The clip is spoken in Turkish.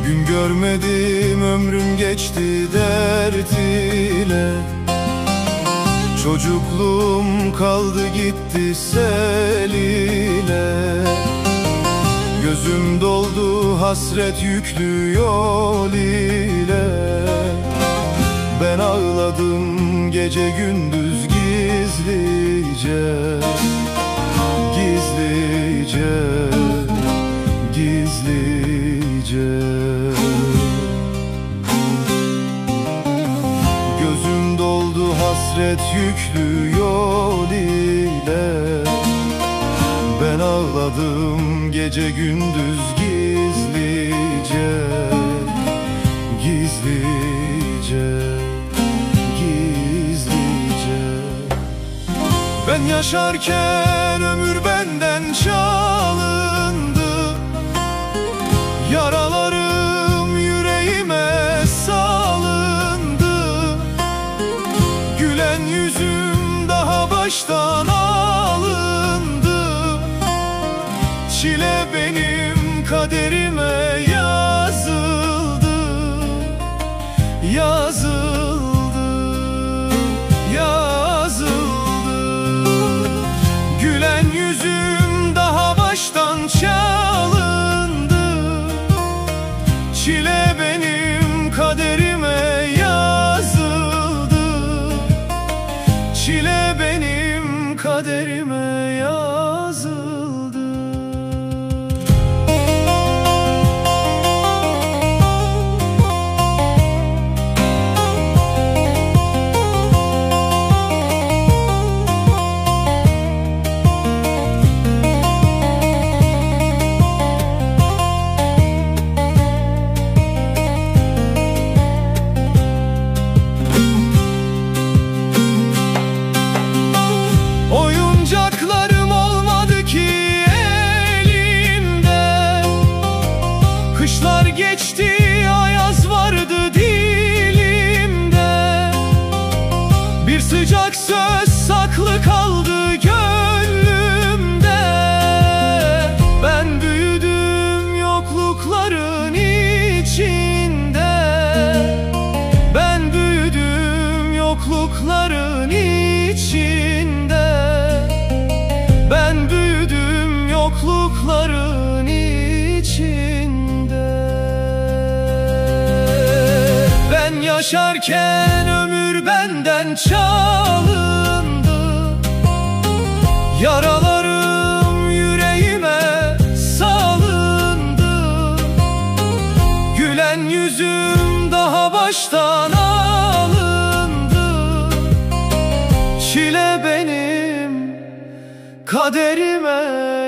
Gün görmedim, ömrüm geçti dert ile. Çocukluğum kaldı gitti sel ile. Gözüm doldu hasret yüklü yol ile. Ben ağladım gece gündüz gizlice. Gizlice, gizlice. Gözüm doldu hasret yüklü yol ile. Ben ağladım gece gündüz gizlice. Gizlice, gizlice. Ben yaşarken ömür benden çalındı. Yaralarım yüreğime salındı. Gülen yüzüm daha baştan alındı. Çile benim kaderime yazıldı. Yazıldı, yazıldı. Gülen yüzüm daha baştan çalındı. Çile benim kaderime yazıldı. Çile benim kaderime yazıldı. Oyuncaklarım olmadı ki elimde. Kışlar geçti, ayaz vardı dilimde. Bir sıcak söz saklı kaldı gönlümde. Ben büyüdüm yoklukların içinde. Ben büyüdüm yoklukların içinde. Ben büyüdüm yoklukların içinde. Ben yaşarken ömür benden çalındı. Yaralarım yüreğime salındı. Gülen yüzüm daha baştan alındı. Çile benim kaderime